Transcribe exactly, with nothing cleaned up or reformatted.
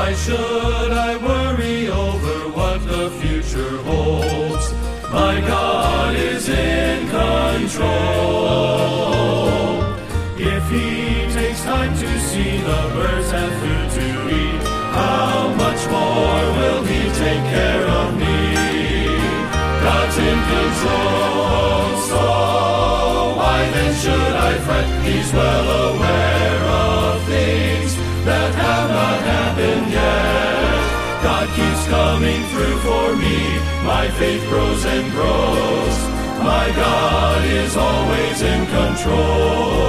Why should I worry over what the future holds? My God is in control. If He takes time to see the birds have food to eat, how much more will He take care of me? God's in control, so why then should I fret? He's well aware of things that have not happened yet. God keeps coming through for me. My faith grows and grows. My God is always in control.